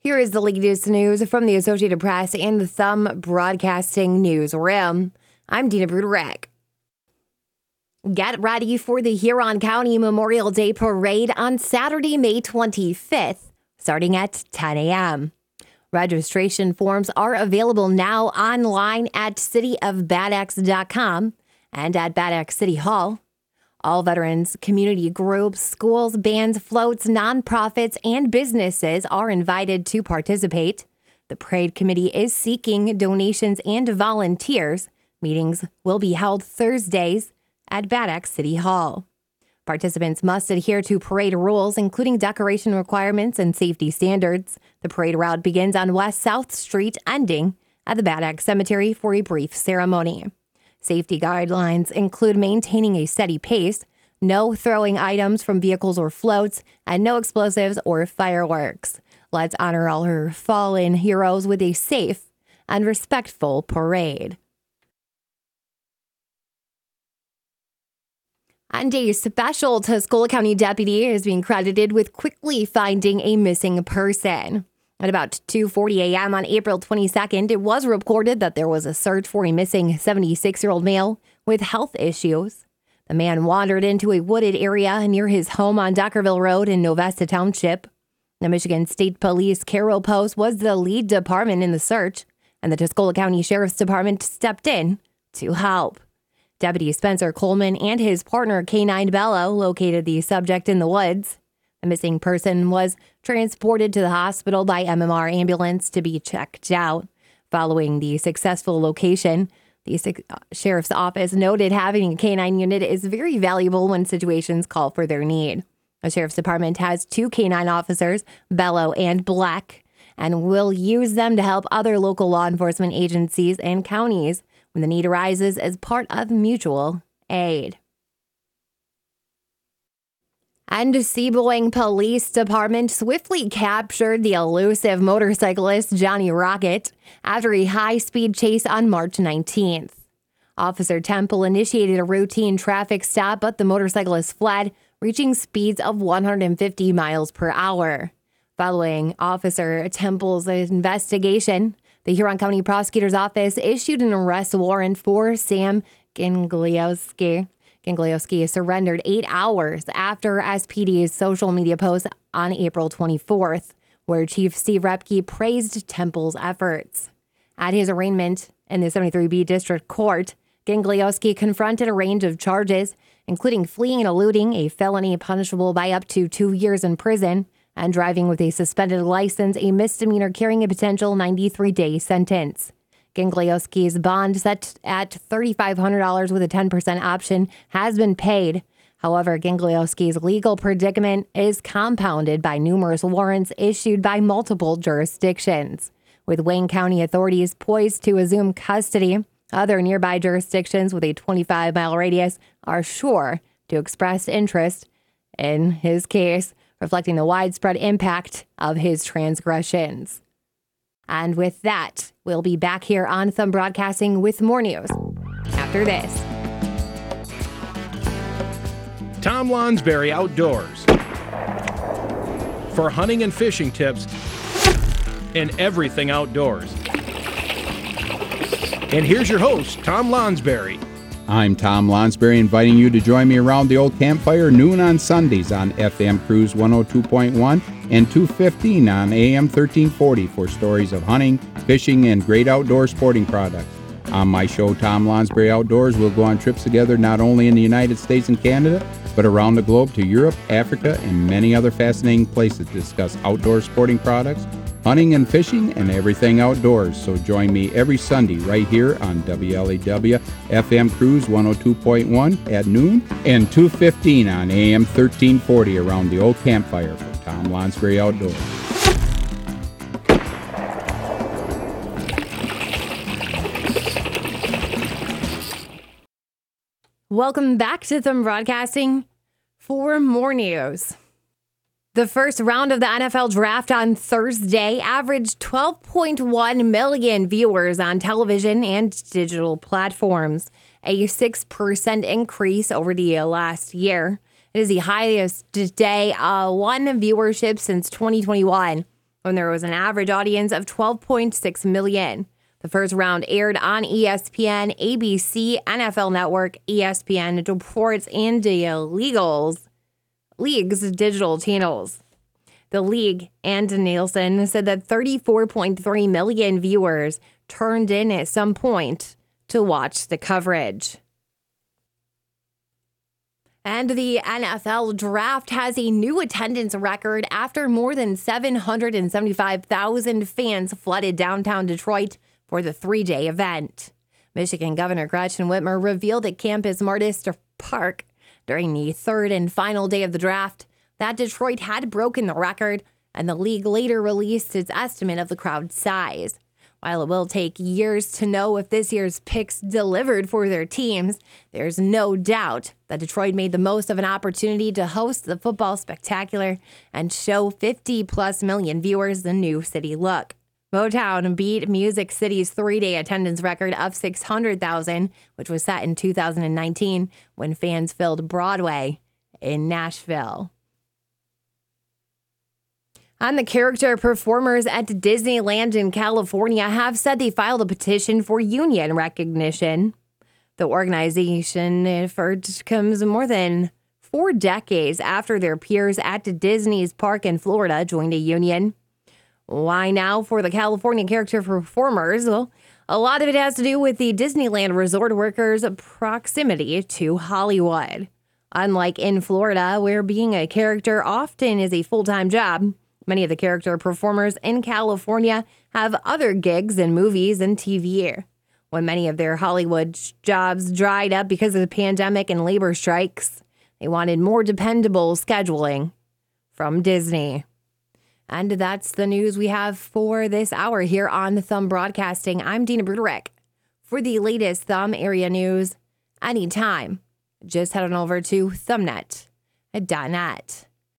Here is the latest news from the Associated Press and the Thumb Broadcasting Newsroom. I'm Dina Bruderek. Get ready for the Huron County Memorial Day Parade on Saturday, May 25th, starting at 10 a.m. Registration forms are available now online at cityofbadax.com and at Bad Axe City Hall. All veterans, community groups, schools, bands, floats, nonprofits, and businesses are invited to participate. The parade committee is seeking donations and volunteers. Meetings will be held Thursdays at Bad Axe City Hall. Participants must adhere to parade rules, including decoration requirements and safety standards. The parade route begins on West South Street, ending at the Bad Axe Cemetery for a brief ceremony. Safety guidelines include maintaining a steady pace, no throwing items from vehicles or floats, and no explosives or fireworks. Let's honor all her fallen heroes with a safe and respectful parade. And a special Tuscola County deputy is being credited with quickly finding a missing person. At about 2:40 a.m. on April 22nd, it was reported that there was a search for a missing 76-year-old male with health issues. The man wandered into a wooded area near his home on Deckerville Road in Novesta Township. The Michigan State Police Carroll Post was the lead department in the search, and the Tuscola County Sheriff's Department stepped in to help. Deputy Spencer Coleman and his partner K9 Bello located the subject in the woods. The missing person was transported to the hospital by MMR ambulance to be checked out. Following the successful location, the sheriff's office noted having a K9 unit is very valuable when situations call for their need. The sheriff's department has 2 K9 officers, Bello and Black, and will use them to help other local law enforcement agencies and counties when the need arises as part of mutual aid. And Seaboing Police Department swiftly captured the elusive motorcyclist Johnny Rocket after a high-speed chase on March 19th. Officer Temple initiated a routine traffic stop, but the motorcyclist fled, reaching speeds of 150 miles per hour. Following Officer Temple's investigation, the Huron County Prosecutor's Office issued an arrest warrant for Sam Ganglioski. Ganglioski surrendered 8 hours after SPD's social media post on April 24th, where Chief Steve Repke praised Temple's efforts. At his arraignment in the 73B District Court, Ganglioski confronted a range of charges, including fleeing and eluding, a felony punishable by up to 2 years in prison, and driving with a suspended license, a misdemeanor carrying a potential 93-day sentence. Ganglioski's bond, set at $3,500 with a 10% option, has been paid. However, Ganglioski's legal predicament is compounded by numerous warrants issued by multiple jurisdictions. With Wayne County authorities poised to assume custody, other nearby jurisdictions with a 25-mile radius are sure to express interest in his case, reflecting the widespread impact of his transgressions. And with that, we'll be back here on Thumb Broadcasting with more news after this. Tom Lonsberry Outdoors. For hunting and fishing tips and everything outdoors. And here's your host, Tom Lonsberry. I'm Tom Lonsberry, inviting you to join me around the old campfire noon on Sundays on FM Cruise 102.1 and 215 on AM 1340 for stories of hunting, fishing, and great outdoor sporting products. On my show, Tom Lonsberry Outdoors, we'll go on trips together not only in the United States and Canada, but around the globe to Europe, Africa, and many other fascinating places to discuss outdoor sporting products, hunting and fishing, and everything outdoors. So join me every Sunday right here on WLAW FM Cruise 102.1 at noon and 2:15 on AM 1340 around the old campfire for Tom Lonsberry Outdoors. Welcome back to Thumb Broadcasting for more news. The first round of the NFL Draft on Thursday averaged 12.1 million viewers on television and digital platforms, a 6% increase over the last year. It is the highest day one viewership since 2021. when there was an average audience of 12.6 million. The first round aired on ESPN, ABC, NFL Network, ESPN, Sports, and the league's digital channels. The league and Nielsen said that 34.3 million viewers turned in at some point to watch the coverage. And the NFL Draft has a new attendance record after more than 775,000 fans flooded downtown Detroit for the 3-day event. Michigan Governor Gretchen Whitmer revealed at Campus Marist Park during the third and final day of the draft that Detroit had broken the record, and the league later released its estimate of the crowd size. While it will take years to know if this year's picks delivered for their teams, there's no doubt that Detroit made the most of an opportunity to host the football spectacular and show 50-plus million viewers the new city look. Motown beat Music City's 3-day attendance record of 600,000, which was set in 2019 when fans filled Broadway in Nashville. And the character performers at Disneyland in California have said they filed a petition for union recognition. The organization effort comes more than 4 decades after their peers at Disney's park in Florida joined a union. Why now for the California character performers? Well, a lot of it has to do with the Disneyland resort workers' proximity to Hollywood. Unlike in Florida, where being a character often is a full-time job, many of the character performers in California have other gigs in movies and TV. When many of their Hollywood jobs dried up because of the pandemic and labor strikes, they wanted more dependable scheduling from Disney. And that's the news we have for this hour here on Thumb Broadcasting. I'm Dina Broderick. For the latest Thumb area news, anytime, just head on over to thumbnet.net.